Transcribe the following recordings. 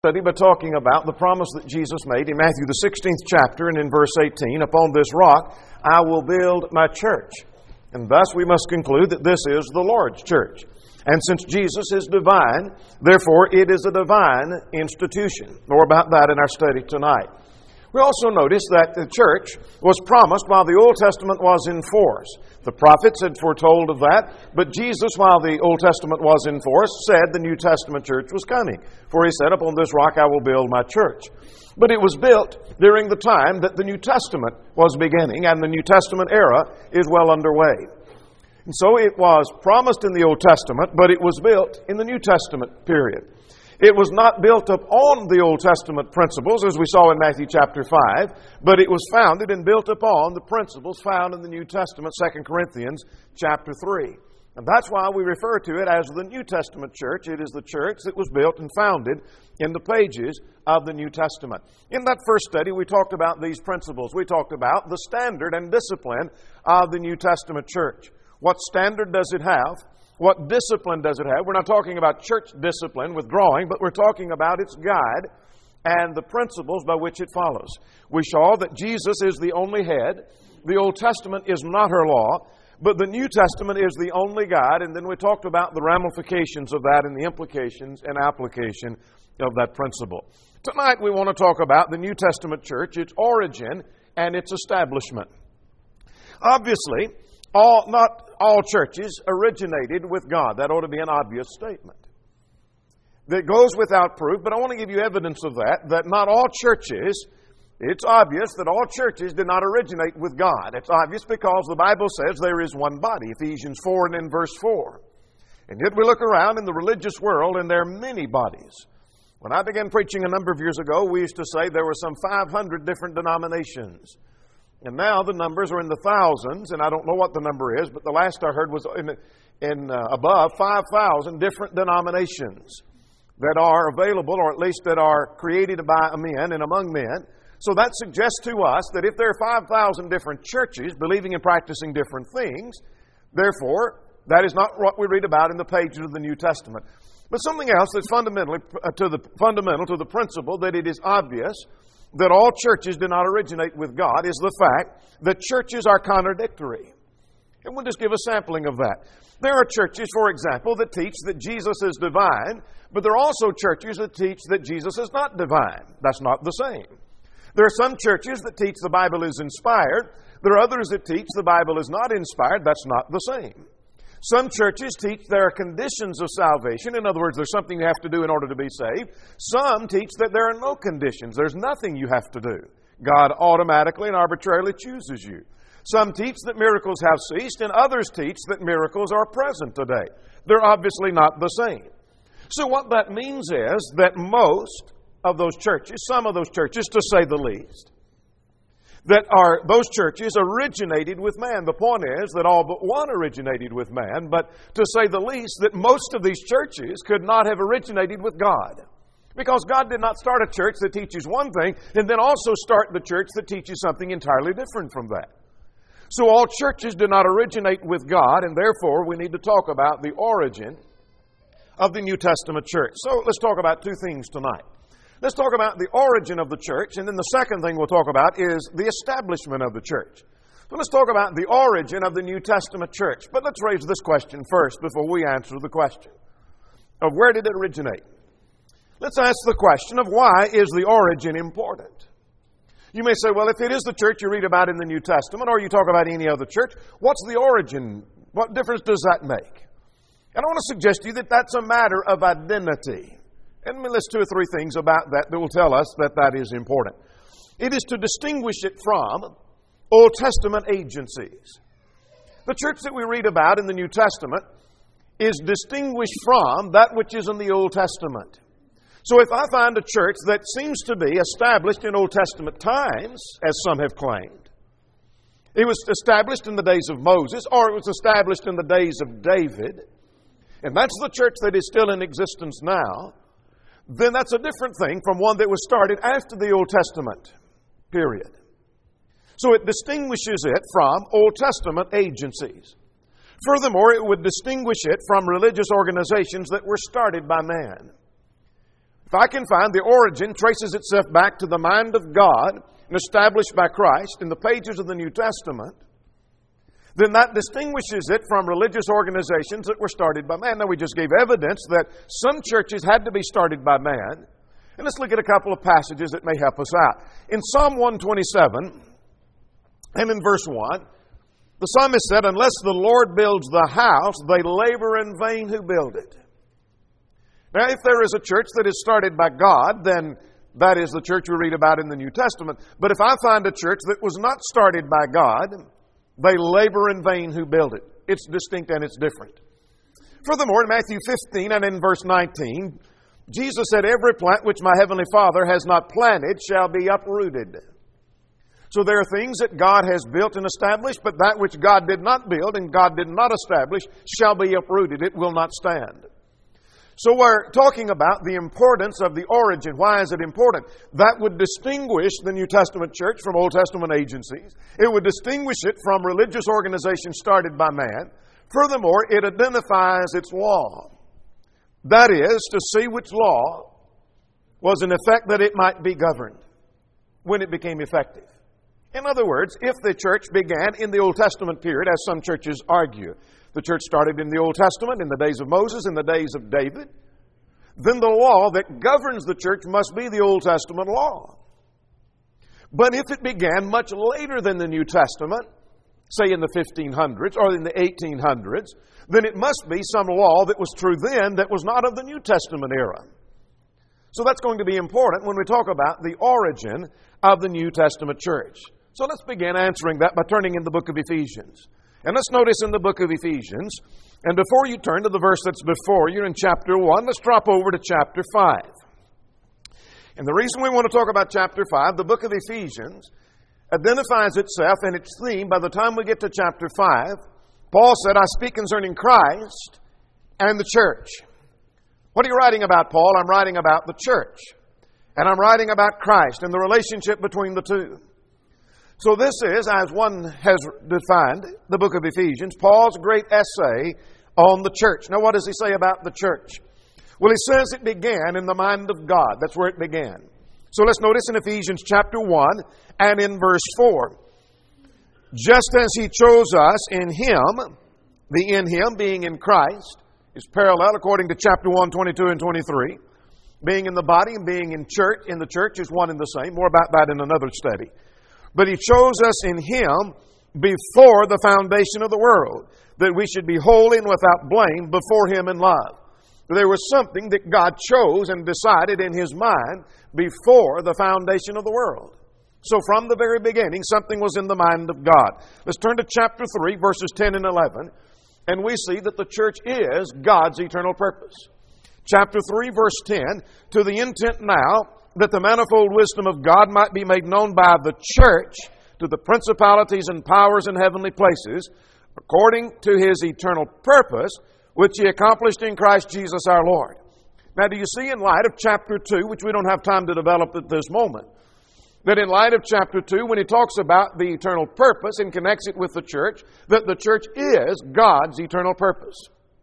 Study by talking about the promise that Jesus made in Matthew the 16th chapter and in verse 18, "Upon this rock I will build my church." And thus we must conclude that this is the Lord's church. And since Jesus is divine, therefore it is a divine institution. More about that in our study tonight. We also notice that the church was promised while the Old Testament was in force. The prophets had foretold of that, but Jesus, while the Old Testament was in force, said the New Testament church was coming. For He said, "Upon this rock I will build my church." But it was built during the time that the New Testament was beginning, and the New Testament era is well underway. And so it was promised in the Old Testament, but it was built in the New Testament period. It was not built upon the Old Testament principles, as we saw in Matthew chapter 5, but it was founded and built upon the principles found in the New Testament, 2 Corinthians chapter 3. And that's why we refer to it as the New Testament church. It is the church that was built and founded in the pages of the New Testament. In that first study, we talked about these principles. We talked about the standard and discipline of the New Testament church. What standard does it have? What discipline does it have? We're not talking about church discipline, withdrawing, but we're talking about its guide and the principles by which it follows. We saw that Jesus is the only head. The Old Testament is not her law, but the New Testament is the only guide. And then we talked about the ramifications of that and the implications and application of that principle. Tonight we want to talk about the New Testament church, its origin, and its establishment. Obviously, not all churches originated with God. That ought to be an obvious statement. That goes without proof, but I want to give you evidence of that not all churches, it's obvious that all churches did not originate with God. It's obvious because the Bible says there is one body, Ephesians 4 and in verse 4. And yet we look around in the religious world and there are many bodies. When I began preaching a number of years ago, we used to say there were some 500 different denominations. And now the numbers are in the thousands, and I don't know what the number is, but the last I heard was above 5,000 different denominations that are available, or at least that are created by men and among men. So that suggests to us that if there are 5,000 different churches believing and practicing different things, therefore, that is not what we read about in the pages of the New Testament. But something else that's fundamental to the principle that it is obvious that all churches do not originate with God is the fact that churches are contradictory. And we'll just give a sampling of that. There are churches, for example, that teach that Jesus is divine, but there are also churches that teach that Jesus is not divine. That's not the same. There are some churches that teach the Bible is inspired. There are others that teach the Bible is not inspired. That's not the same. Some churches teach there are conditions of salvation. In other words, there's something you have to do in order to be saved. Some teach that there are no conditions. There's nothing you have to do. God automatically and arbitrarily chooses you. Some teach that miracles have ceased, and others teach that miracles are present today. They're obviously not the same. So what that means is that most of those churches, some of those churches, to say the least, those churches originated with man. The point is that all but one originated with man, but to say the least, that most of these churches could not have originated with God. Because God did not start a church that teaches one thing and then also start the church that teaches something entirely different from that. So all churches do not originate with God, and therefore we need to talk about the origin of the New Testament church. So let's talk about two things tonight. Let's talk about the origin of the church, and then the second thing we'll talk about is the establishment of the church. So let's talk about the origin of the New Testament church. But let's raise this question first before we answer the question of where did it originate. Let's ask the question of why is the origin important? You may say, well, if it is the church you read about in the New Testament, or you talk about any other church, what's the origin? What difference does that make? And I want to suggest to you that that's a matter of identity. And let me list two or three things about that will tell us that that is important. It is to distinguish it from Old Testament agencies. The church that we read about in the New Testament is distinguished from that which is in the Old Testament. So if I find a church that seems to be established in Old Testament times, as some have claimed, it was established in the days of Moses, or it was established in the days of David, and that's the church that is still in existence now, then that's a different thing from one that was started after the Old Testament period. So it distinguishes it from Old Testament agencies. Furthermore, it would distinguish it from religious organizations that were started by man. If I can find the origin traces itself back to the mind of God and established by Christ in the pages of the New Testament, then that distinguishes it from religious organizations that were started by man. Now, we just gave evidence that some churches had to be started by man. And let's look at a couple of passages that may help us out. In Psalm 127 and in verse 1, the psalmist said, "Unless the Lord builds the house, they labor in vain who build it." Now, if there is a church that is started by God, then that is the church we read about in the New Testament. But if I find a church that was not started by God, they labor in vain who build it. It's distinct and it's different. Furthermore, in Matthew 15 and in verse 19, Jesus said, "Every plant which my heavenly Father has not planted shall be uprooted." So there are things that God has built and established, but that which God did not build and God did not establish shall be uprooted. It will not stand. So we're talking about the importance of the origin. Why is it important? That would distinguish the New Testament church from Old Testament agencies. It would distinguish it from religious organizations started by man. Furthermore, it identifies its law. That is, to see which law was in effect that it might be governed when it became effective. In other words, if the church began in the Old Testament period, as some churches argue, the church started in the Old Testament, in the days of Moses, in the days of David, then the law that governs the church must be the Old Testament law. But if it began much later than the New Testament, say in the 1500s or in the 1800s, then it must be some law that was true then that was not of the New Testament era. So that's going to be important when we talk about the origin of the New Testament church. So let's begin answering that by turning in the book of Ephesians. And let's notice in the book of Ephesians, and before you turn to the verse that's before you in chapter 1, let's drop over to chapter 5. And the reason we want to talk about chapter 5, the book of Ephesians identifies itself and its theme by the time we get to chapter 5. Paul said, "I speak concerning Christ and the church." What are you writing about, Paul? I'm writing about the church. And I'm writing about Christ and the relationship between the two. So this is, as one has defined the book of Ephesians, Paul's great essay on the church. Now, what does he say about the church? Well, he says it began in the mind of God. That's where it began. So let's notice in Ephesians chapter 1 and in verse 4. "Just as He chose us in Him," the "in Him" being in Christ, is parallel according to chapter 1, 22 and 23. Being in the body and being in the church is one and the same. More about that in another study. "But He chose us in Him before the foundation of the world, that we should be holy and without blame before Him in love." There was something that God chose and decided in His mind before the foundation of the world. So from the very beginning, something was in the mind of God. Let's turn to chapter 3, verses 10 and 11, and we see that the church is God's eternal purpose. Chapter 3, verse 10, "To the intent now that the manifold wisdom of God might be made known by the church to the principalities and powers in heavenly places, according to His eternal purpose, which He accomplished in Christ Jesus our Lord." Now, do you see in light of chapter 2, which we don't have time to develop at this moment, that in light of chapter 2, when he talks about the eternal purpose and connects it with the church, that the church is God's eternal purpose.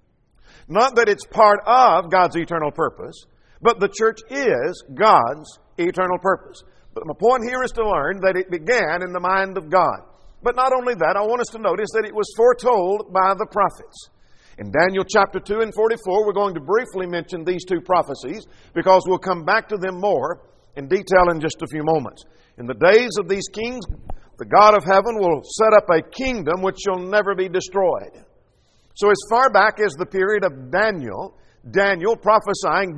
Not that it's part of God's eternal purpose, but the church is God's eternal purpose. But my point here is to learn that it began in the mind of God. But not only that, I want us to notice that it was foretold by the prophets. In Daniel chapter 2 and 44, we're going to briefly mention these two prophecies because we'll come back to them more in detail in just a few moments. In the days of these kings, the God of heaven will set up a kingdom which shall never be destroyed. So as far back as the period of Daniel prophesying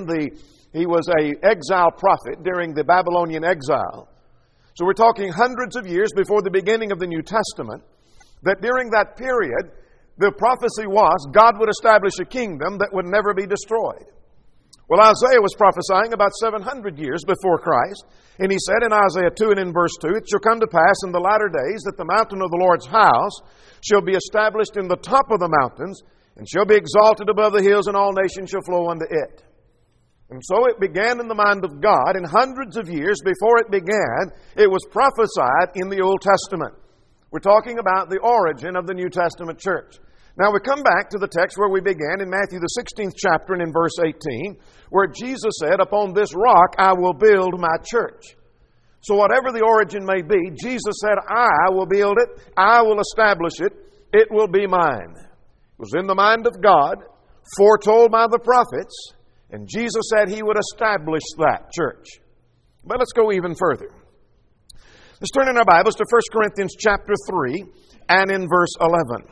he was an exile prophet during the Babylonian exile. So we're talking hundreds of years before the beginning of the New Testament, that during that period, the prophecy was God would establish a kingdom that would never be destroyed. Well, Isaiah was prophesying about 700 years before Christ, and he said in Isaiah 2 and in verse 2, "It shall come to pass in the latter days that the mountain of the Lord's house shall be established in the top of the mountains, and shall be exalted above the hills, and all nations shall flow unto it." And so it began in the mind of God, and hundreds of years before it began, it was prophesied in the Old Testament. We're talking about the origin of the New Testament church. Now we come back to the text where we began in Matthew the 16th chapter and in verse 18, where Jesus said, "Upon this rock I will build my church." So whatever the origin may be, Jesus said, "I will build it, I will establish it, it will be mine." It was in the mind of God, foretold by the prophets, and Jesus said He would establish that church. But let's go even further. Let's turn in our Bibles to 1 Corinthians chapter 3 and in verse 11.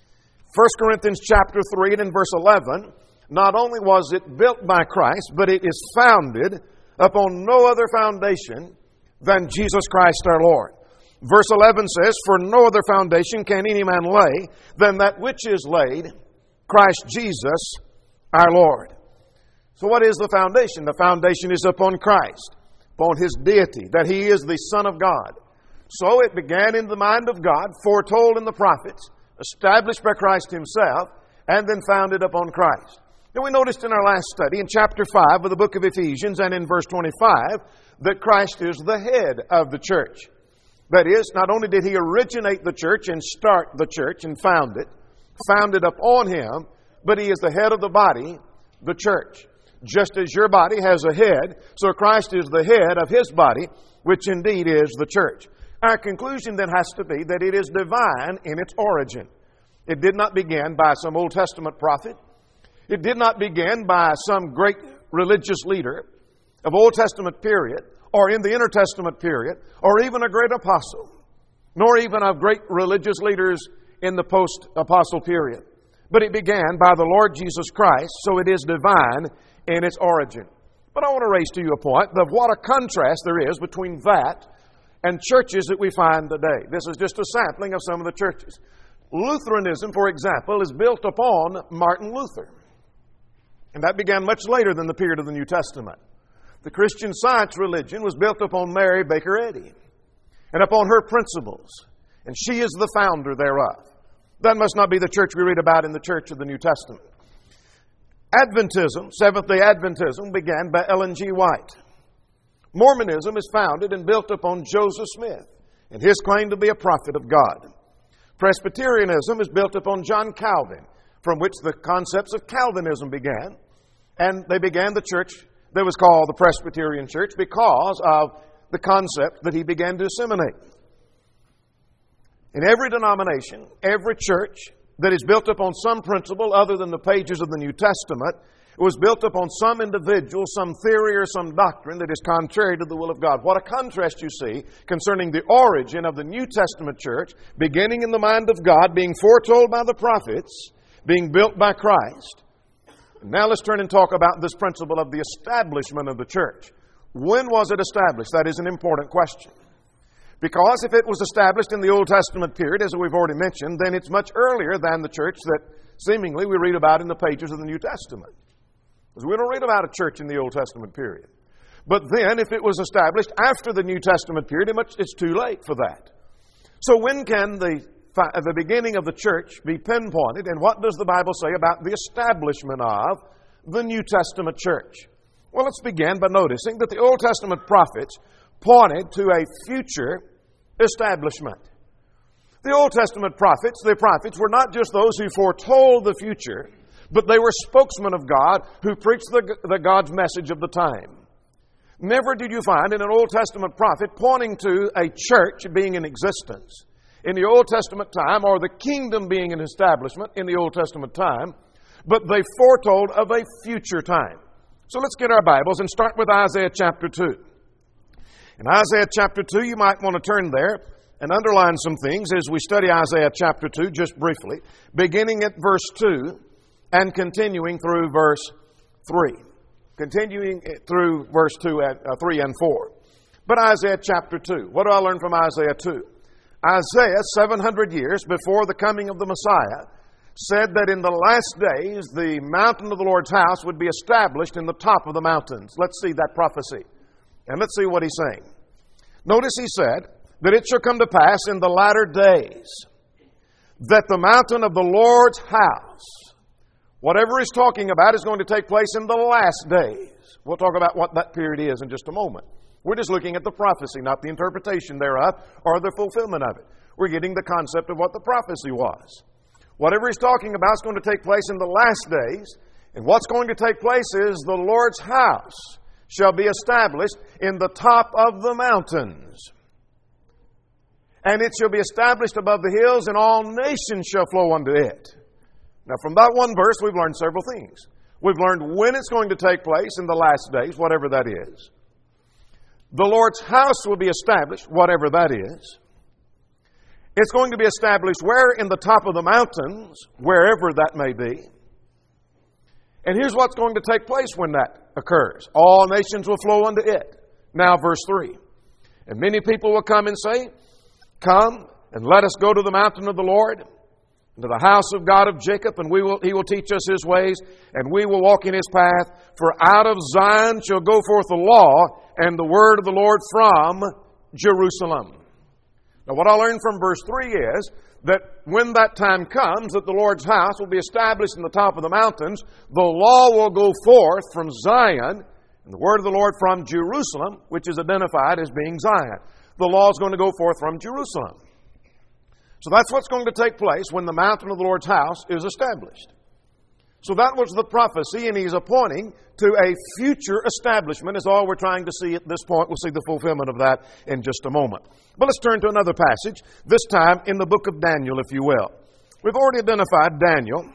1 Corinthians chapter 3 and in verse 11, not only was it built by Christ, but it is founded upon no other foundation than Jesus Christ our Lord. Verse 11 says, "For no other foundation can any man lay than that which is laid, Christ Jesus our Lord." So what is the foundation? The foundation is upon Christ, upon His deity, that He is the Son of God. So it began in the mind of God, foretold in the prophets, established by Christ Himself, and then founded upon Christ. Now we noticed in our last study, in chapter 5 of the book of Ephesians and in verse 25, that Christ is the head of the church. That is, not only did He originate the church and start the church and found it upon Him, but He is the head of the body, the church. Just as your body has a head, so Christ is the head of His body, which indeed is the church. Our conclusion then has to be that it is divine in its origin. It did not begin by some Old Testament prophet. It did not begin by some great religious leader of Old Testament period, or in the Intertestament period, or even a great apostle, nor even of great religious leaders in the post-apostle period. But it began by the Lord Jesus Christ, so it is divine in its origin. But I want to raise to you a point of what a contrast there is between that and churches that we find today. This is just a sampling of some of the churches. Lutheranism, for example, is built upon Martin Luther. And that began much later than the period of the New Testament. The Christian Science religion was built upon Mary Baker Eddy and upon her principles. And she is the founder thereof. That must not be the church we read about in the church of the New Testament. Adventism, Seventh-day Adventism, began by Ellen G. White. Mormonism is founded and built upon Joseph Smith and his claim to be a prophet of God. Presbyterianism is built upon John Calvin, from which the concepts of Calvinism began. And they began the church that was called the Presbyterian Church because of the concept that he began to disseminate. In every denomination, every church that is built upon some principle other than the pages of the New Testament, it was built upon some individual, some theory, or some doctrine that is contrary to the will of God. What a contrast you see concerning the origin of the New Testament church, beginning in the mind of God, being foretold by the prophets, being built by Christ. Now let's turn and talk about this principle of the establishment of the church. When was it established? That is an important question. Because if it was established in the Old Testament period, as we've already mentioned, then it's much earlier than the church that seemingly we read about in the pages of the New Testament. Because we don't read about a church in the Old Testament period. But then, if it was established after the New Testament period, it's too late for that. So when can the beginning of the church be pinpointed, and what does the Bible say about the establishment of the New Testament church? Well, let's begin by noticing that the Old Testament prophets pointed to a future establishment. The Old Testament prophets, were not just those who foretold the future, but they were spokesmen of God who preached the God's message of the time. Never did you find in an Old Testament prophet pointing to a church being in existence in the Old Testament time, or the kingdom being an establishment in the Old Testament time, but they foretold of a future time. So let's get our Bibles and start with Isaiah chapter 2. In Isaiah chapter 2, you might want to turn there and underline some things as we study Isaiah chapter 2 just briefly, beginning at verse 2 and continuing through verse 3. Continuing through verse 3 and 4. But Isaiah chapter 2, what do I learn from Isaiah 2? Isaiah, 700 years before the coming of the Messiah, said that in the last days the mountain of the Lord's house would be established in the top of the mountains. Let's see that prophecy. And let's see what he's saying. Notice he said that it shall come to pass in the latter days that the mountain of the Lord's house, whatever he's talking about, is going to take place in the last days. We'll talk about what that period is in just a moment. We're just looking at the prophecy, not the interpretation thereof or the fulfillment of it. We're getting the concept of what the prophecy was. Whatever he's talking about is going to take place in the last days. And what's going to take place is the Lord's house shall be established in the top of the mountains. And it shall be established above the hills, and all nations shall flow unto it. Now, from that one verse, we've learned several things. We've learned when it's going to take place in the last days, whatever that is. The Lord's house will be established, whatever that is. It's going to be established where? In the top of the mountains, wherever that may be. And here's what's going to take place when that occurs. All nations will flow unto it. Now, verse 3. And many people will come and say, Come, and let us go to the mountain of the Lord, to the house of God of Jacob, and He will teach us His ways, and we will walk in His path. For out of Zion shall go forth the law, and the word of the Lord from Jerusalem. Now, what I learned from verse 3 is that when that time comes, that the Lord's house will be established in the top of the mountains, the law will go forth from Zion, and the word of the Lord from Jerusalem, which is identified as being Zion. The law is going to go forth from Jerusalem. So that's what's going to take place when the mountain of the Lord's house is established. So that was the prophecy, and he's appointing to a future establishment is all we're trying to see at this point. We'll see the fulfillment of that in just a moment. But let's turn to another passage, this time in the book of Daniel, if you will. We've already identified Daniel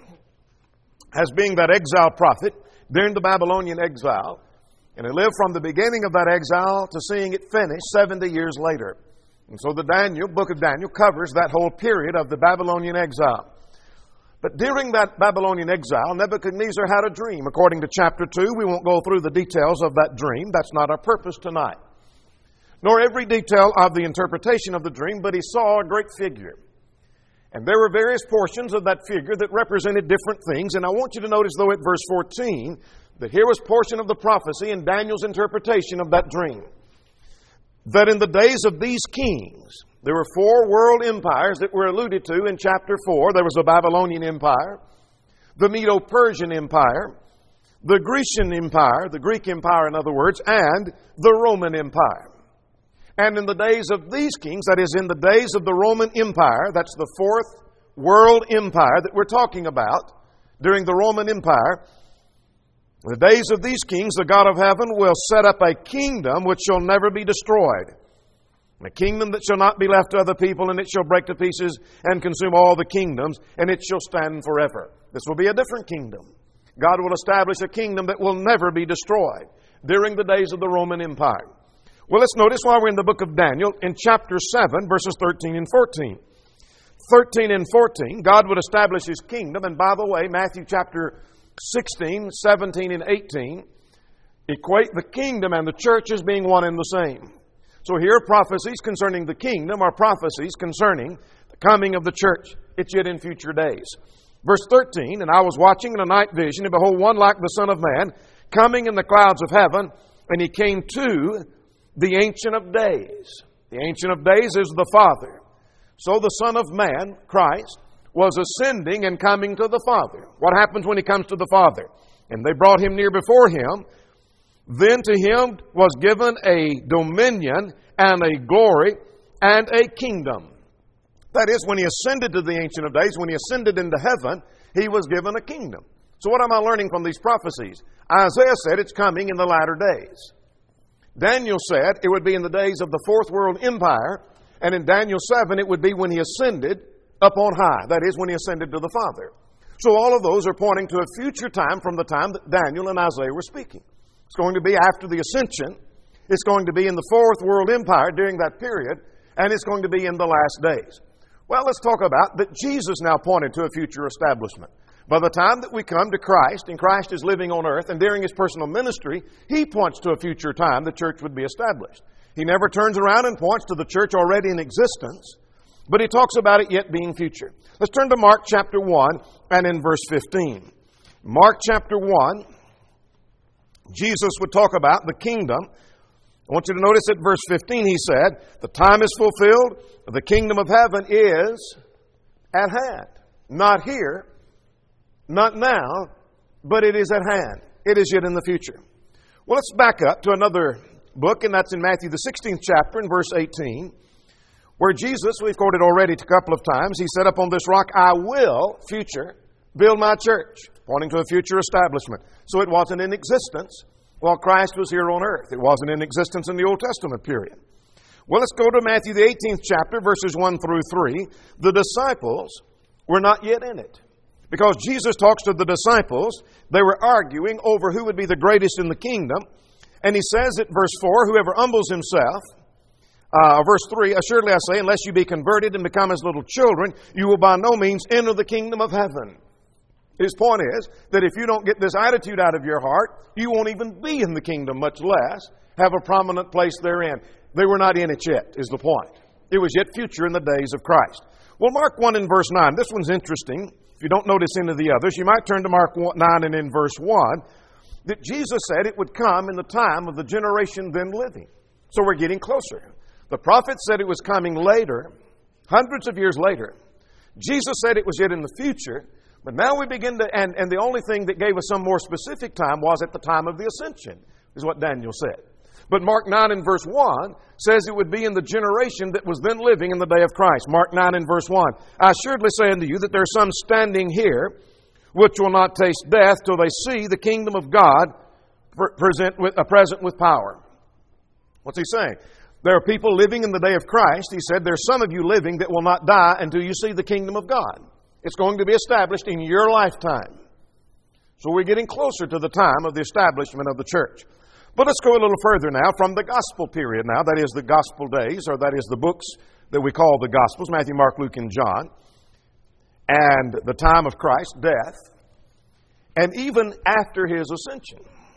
as being that exile prophet during the Babylonian exile. And he lived from the beginning of that exile to seeing it finished 70 years later. And so the book of Daniel covers that whole period of the Babylonian exile. But during that Babylonian exile, Nebuchadnezzar had a dream. According to chapter 2, we won't go through the details of that dream. That's not our purpose tonight. Nor every detail of the interpretation of the dream, but he saw a great figure. And there were various portions of that figure that represented different things. And I want you to notice, though, at verse 14, that here was portion of the prophecy in Daniel's interpretation of that dream. That in the days of these kings, there were 4 world empires that were alluded to in chapter 4. There was the Babylonian Empire, the Medo-Persian Empire, the Grecian Empire, the Greek Empire in other words, and the Roman Empire. And in the days of these kings, that is in the days of the Roman Empire, that's the 4th world empire that we're talking about during the Roman Empire, in the days of these kings, the God of heaven will set up a kingdom which shall never be destroyed. A kingdom that shall not be left to other people, and it shall break to pieces and consume all the kingdoms, and it shall stand forever. This will be a different kingdom. God will establish a kingdom that will never be destroyed during the days of the Roman Empire. Well, let's notice while we're in the book of Daniel, in chapter 7, verses 13 and 14. 13 and 14, God would establish His kingdom, and by the way, Matthew chapter 16, 17, and 18 equate the kingdom and the church as being one and the same. So here, prophecies concerning the kingdom are prophecies concerning the coming of the church. It's yet in future days. Verse 13, And I was watching in a night vision, and behold, one like the Son of Man, coming in the clouds of heaven, and He came to the Ancient of Days. The Ancient of Days is the Father. So the Son of Man, Christ, was ascending and coming to the Father. What happens when He comes to the Father? And they brought Him near before Him. Then to Him was given a dominion and a glory and a kingdom. That is, when He ascended to the Ancient of Days, when He ascended into heaven, He was given a kingdom. So what am I learning from these prophecies? Isaiah said it's coming in the latter days. Daniel said it would be in the days of the 4th world empire. And in Daniel 7, it would be when He ascended up on high. That is, when He ascended to the Father. So all of those are pointing to a future time from the time that Daniel and Isaiah were speaking. It's going to be after the ascension. It's going to be in the 4th world empire during that period. And it's going to be in the last days. Well, let's talk about that Jesus now pointed to a future establishment. By the time that we come to Christ, and Christ is living on earth, and during His personal ministry, He points to a future time the church would be established. He never turns around and points to the church already in existence, but He talks about it yet being future. Let's turn to Mark chapter 1 and in verse 15. Mark chapter 1, Jesus would talk about the kingdom. I want you to notice at verse 15 He said, the time is fulfilled, the kingdom of heaven is at hand. Not here, not now, but it is at hand. It is yet in the future. Well, let's back up to another book, and that's in Matthew the 16th chapter and verse 18, Where Jesus, we've quoted already a couple of times, He said, upon this rock I will, future, build my church, pointing to a future establishment. So it wasn't in existence while Christ was here on earth. It wasn't in existence in the Old Testament period. Well, let's go to Matthew the 18th chapter, verses 1 through 3. The disciples were not yet in it. Because Jesus talks to the disciples, they were arguing over who would be the greatest in the kingdom. And He says at verse 4, whoever humbles himself, verse 3, assuredly I say, unless you be converted and become as little children, you will by no means enter the kingdom of heaven. His point is that if you don't get this attitude out of your heart, you won't even be in the kingdom, much less have a prominent place therein. They were not in it yet, is the point. It was yet future in the days of Christ. Well, Mark 1 and verse 9, this one's interesting. If you don't notice any of the others, you might turn to Mark 9 and in verse 1, that Jesus said it would come in the time of the generation then living. So we're getting closer. The prophet said it was coming later, hundreds of years later. Jesus said it was yet in the future. But now we begin to, and the only thing that gave us some more specific time was at the time of the ascension, is what Daniel said. But Mark 9 and verse 1 says it would be in the generation that was then living in the day of Christ. Mark 9 and verse 1. I assuredly say unto you that there are some standing here which will not taste death till they see the kingdom of God present with power. What's he saying? There are people living in the day of Christ. He said, there's some of you living that will not die until you see the kingdom of God. It's going to be established in your lifetime. So we're getting closer to the time of the establishment of the church. But let's go a little further now from the gospel period now. That is the gospel days, or that is the books that we call the gospels, Matthew, Mark, Luke, and John. And the time of Christ's death. And even after His ascension.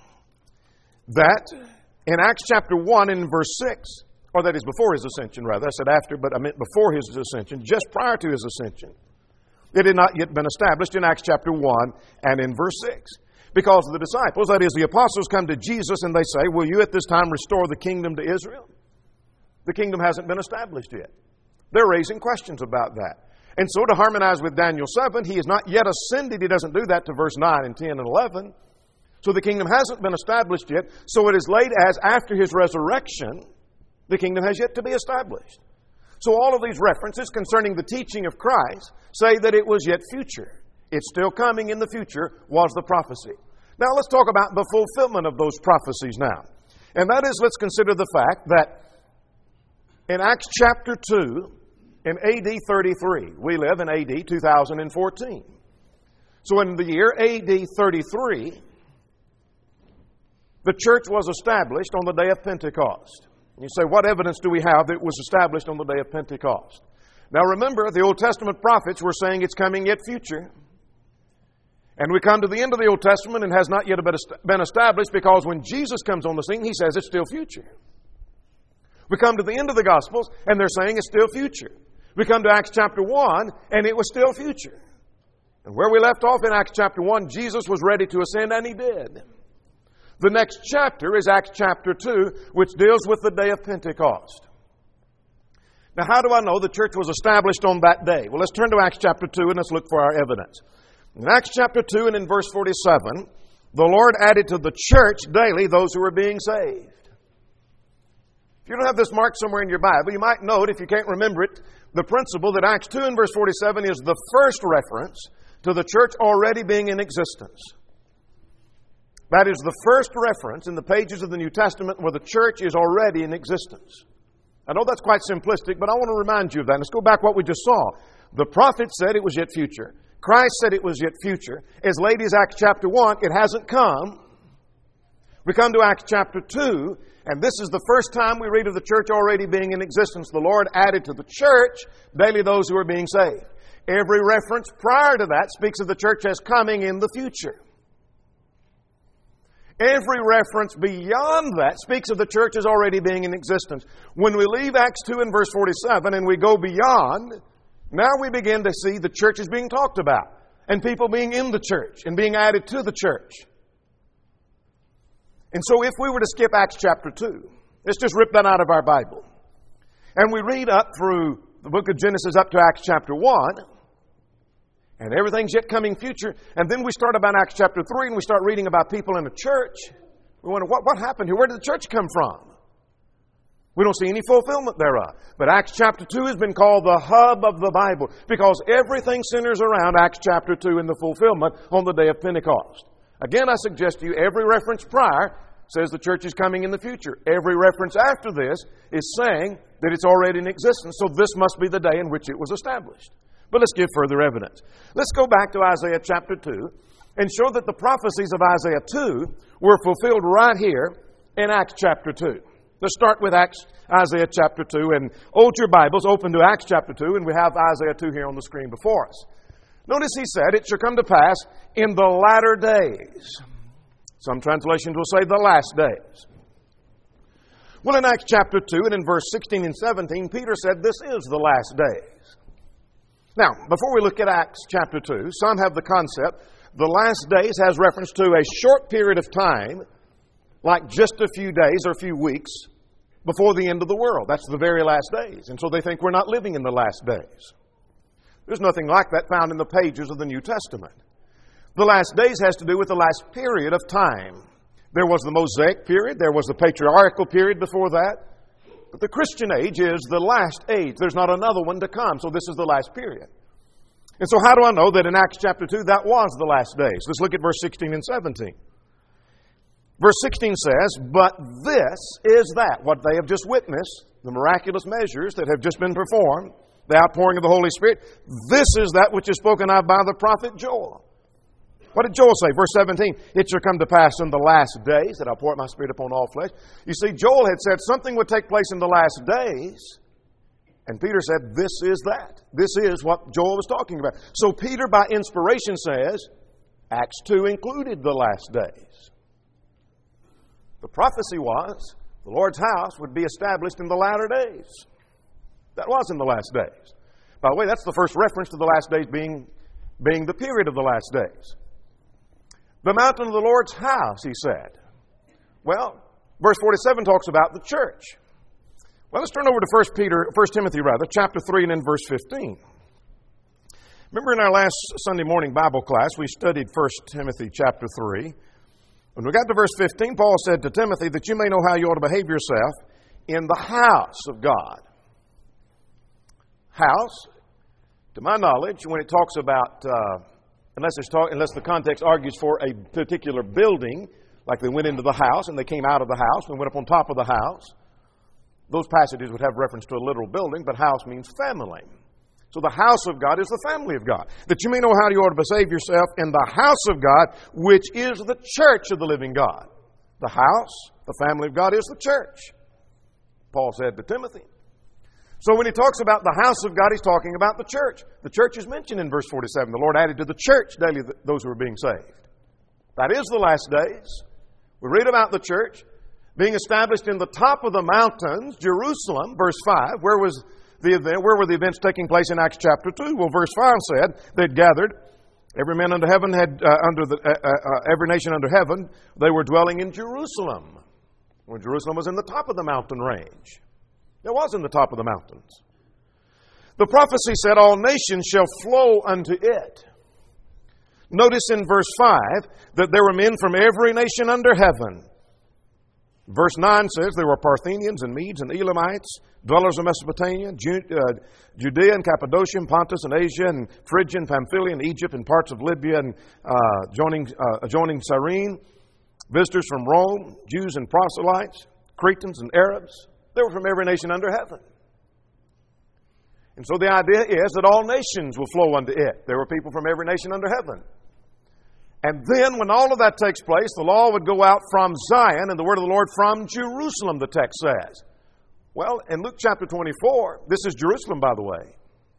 That in Acts chapter 1 and verse 6, or that is before His ascension rather. I said after, but I meant before His ascension, just prior to His ascension. It had not yet been established in Acts chapter 1 and in verse 6. Because the disciples, that is the apostles, come to Jesus and they say, will you at this time restore the kingdom to Israel? The kingdom hasn't been established yet. They're raising questions about that. And so to harmonize with Daniel 7, He is not yet ascended. He doesn't do that to verse 9 and 10 and 11. So the kingdom hasn't been established yet. So it is late as after His resurrection, the kingdom has yet to be established. So all of these references concerning the teaching of Christ say that it was yet future. It's still coming in the future was the prophecy. Now let's talk about the fulfillment of those prophecies now. And that is, let's consider the fact that in Acts chapter 2, in AD 33, we live in AD 2014. So in the year AD 33, the church was established on the day of Pentecost. You say, what evidence do we have that it was established on the day of Pentecost? Now remember, the Old Testament prophets were saying it's coming yet future. And we come to the end of the Old Testament and has not yet been established because when Jesus comes on the scene, He says it's still future. We come to the end of the Gospels and they're saying it's still future. We come to Acts chapter 1 and it was still future. And where we left off in Acts chapter 1, Jesus was ready to ascend and He did. The next chapter is Acts chapter 2, which deals with the day of Pentecost. Now, how do I know the church was established on that day? Well, let's turn to Acts chapter 2 and let's look for our evidence. In Acts chapter 2 and in verse 47, the Lord added to the church daily those who were being saved. If you don't have this marked somewhere in your Bible, you might note, if you can't remember it, the principle that Acts 2 and verse 47 is the first reference to the church already being in existence. That is the first reference in the pages of the New Testament where the church is already in existence. I know that's quite simplistic, but I want to remind you of that. Let's go back what we just saw. The prophet said it was yet future. Christ said it was yet future. As late as Acts chapter 1, it hasn't come. We come to Acts chapter 2, and this is the first time we read of the church already being in existence. The Lord added to the church daily those who are being saved. Every reference prior to that speaks of the church as coming in the future. Every reference beyond that speaks of the church as already being in existence. When we leave Acts 2 and verse 47 and we go beyond, now we begin to see the church is being talked about and people being in the church and being added to the church. And so if we were to skip Acts chapter 2, let's just rip that out of our Bible. And we read up through the book of Genesis up to Acts chapter 1, and everything's yet coming future. And then we start about Acts chapter 3 and we start reading about people in a church. We wonder, what happened here? Where did the church come from? We don't see any fulfillment thereof. But Acts chapter 2 has been called the hub of the Bible because everything centers around Acts chapter 2 and the fulfillment on the day of Pentecost. Again, I suggest to you, every reference prior says the church is coming in the future. Every reference after this is saying that it's already in existence, so this must be the day in which it was established. But let's give further evidence. Let's go back to Isaiah chapter 2 and show that the prophecies of Isaiah 2 were fulfilled right here in Acts chapter 2. Let's start with Isaiah chapter 2 and hold your Bibles open to Acts chapter 2, and we have Isaiah 2 here on the screen before us. Notice he said, "It shall come to pass in the latter days." Some translations will say the last days. Well, in Acts chapter 2 and in verse 16 and 17, Peter said this is the last days. Now, before we look at Acts chapter 2, some have the concept the last days has reference to a short period of time, like just a few days or a few weeks before the end of the world. That's the very last days. And so they think we're not living in the last days. There's nothing like that found in the pages of the New Testament. The last days has to do with the last period of time. There was the Mosaic period. There was the patriarchal period before that. But the Christian age is the last age. There's not another one to come. So this is the last period. And so how do I know that in Acts chapter 2 that was the last days? Let's look at verse 16 and 17. Verse 16 says, "But this is that," what they have just witnessed, the miraculous measures that have just been performed, the outpouring of the Holy Spirit. This is that which is spoken of by the prophet Joel. What did Joel say? Verse 17, "It shall come to pass in the last days that I'll pour out my Spirit upon all flesh." You see, Joel had said something would take place in the last days, and Peter said, this is that. This is what Joel was talking about. So Peter, by inspiration, says, Acts 2 included the last days. The prophecy was the Lord's house would be established in the latter days. That was in the last days. By the way, that's the first reference to the last days being the period of the last days. The mountain of the Lord's house, he said. Well, verse 47 talks about the church. Well, let's turn over to 1 Timothy, chapter 3 and then verse 15. Remember in our last Sunday morning Bible class, we studied 1 Timothy chapter 3. When we got to verse 15, Paul said to Timothy that you may know how you ought to behave yourself in the house of God. House, to my knowledge, when it talks about, unless the context argues for a particular building, like they went into the house and they came out of the house and went up on top of the house, those passages would have reference to a literal building, but house means family. So the house of God is the family of God. That you may know how you ought to behave yourself in the house of God, which is the church of the living God. The house, the family of God, is the church, Paul said to Timothy. So when he talks about the house of God, he's talking about the church. The church is mentioned in verse 47. The Lord added to the church daily those who are being saved. That is the last days. We read about the church being established in the top of the mountains, Jerusalem, verse 5. Where were the events taking place in Acts chapter 2? Well, verse 5 said they'd gathered. Every man under heaven every nation under heaven, they were dwelling in Jerusalem. When Jerusalem was in the top of the mountain range. It was in the top of the mountains. The prophecy said, all nations shall flow unto it. Notice in verse 5 that there were men from every nation under heaven. Verse 9 says there were Parthians and Medes and Elamites, dwellers of Mesopotamia, Judea and Cappadocia, and Pontus and Asia, and Phrygia and Pamphylia and Egypt and parts of Libya and adjoining Cyrene, visitors from Rome, Jews and proselytes, Cretans and Arabs. They were from every nation under heaven. And so the idea is that all nations will flow unto it. There were people from every nation under heaven. And then when all of that takes place, the law would go out from Zion and the word of the Lord from Jerusalem, the text says. Well, in Luke chapter 24, this is Jerusalem, by the way.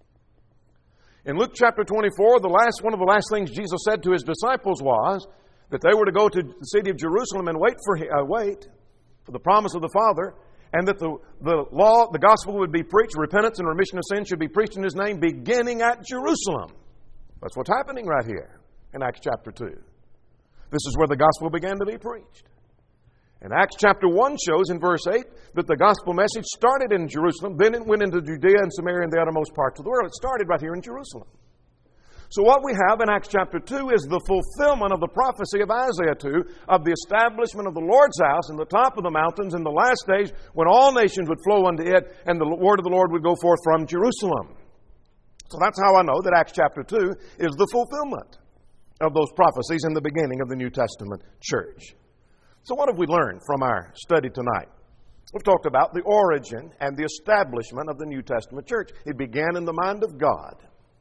In Luke chapter 24, one of the last things Jesus said to his disciples was that they were to go to the city of Jerusalem and wait for the promise of the Father, and that the gospel would be preached, repentance and remission of sin should be preached in His name, beginning at Jerusalem. That's what's happening right here in Acts chapter 2. This is where the gospel began to be preached. And Acts chapter 1 shows in verse 8 that the gospel message started in Jerusalem, then it went into Judea and Samaria and the uttermost parts of the world. It started right here in Jerusalem. So what we have in Acts chapter 2 is the fulfillment of the prophecy of Isaiah 2 of the establishment of the Lord's house in the top of the mountains in the last days when all nations would flow unto it and the word of the Lord would go forth from Jerusalem. So that's how I know that Acts chapter 2 is the fulfillment of those prophecies in the beginning of the New Testament church. So what have we learned from our study tonight? We've talked about the origin and the establishment of the New Testament church. It began in the mind of God.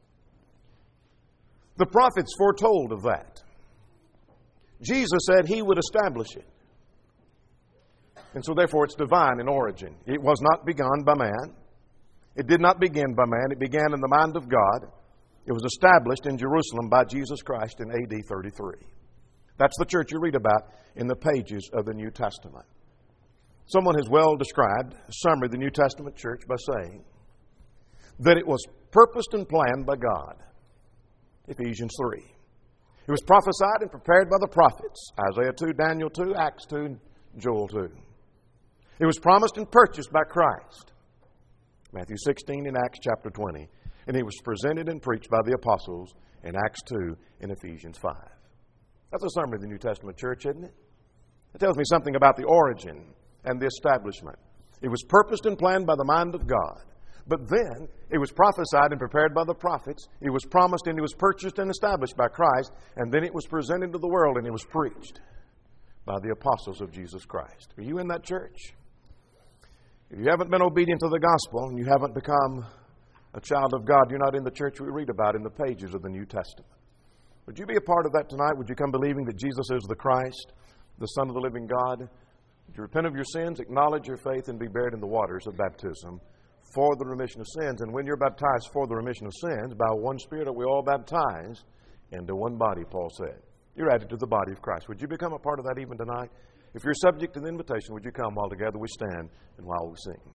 The prophets foretold of that. Jesus said He would establish it. And so therefore it's divine in origin. It was not begun by man. It did not begin by man. It began in the mind of God. It was established in Jerusalem by Jesus Christ in AD 33. That's the church you read about in the pages of the New Testament. Someone has well described a summary of the New Testament church by saying that it was purposed and planned by God. Ephesians 3. It was prophesied and prepared by the prophets. Isaiah 2, Daniel 2, Acts 2, Joel 2. It was promised and purchased by Christ. Matthew 16 and Acts chapter 20. And it was presented and preached by the apostles in Acts 2 and Ephesians 5. That's a summary of the New Testament church, isn't it? It tells me something about the origin and the establishment. It was purposed and planned by the mind of God. But then it was prophesied and prepared by the prophets. It was promised and it was purchased and established by Christ. And then it was presented to the world and it was preached by the apostles of Jesus Christ. Are you in that church? If you haven't been obedient to the gospel and you haven't become a child of God, you're not in the church we read about in the pages of the New Testament. Would you be a part of that tonight? Would you come believing that Jesus is the Christ, the Son of the living God? Would you repent of your sins, acknowledge your faith, and be buried in the waters of baptism for the remission of sins? And when you're baptized for the remission of sins, by one Spirit are we all baptized into one body, Paul said. You're added to the body of Christ. Would you become a part of that even tonight? If you're subject to the invitation, would you come while together we stand and while we sing?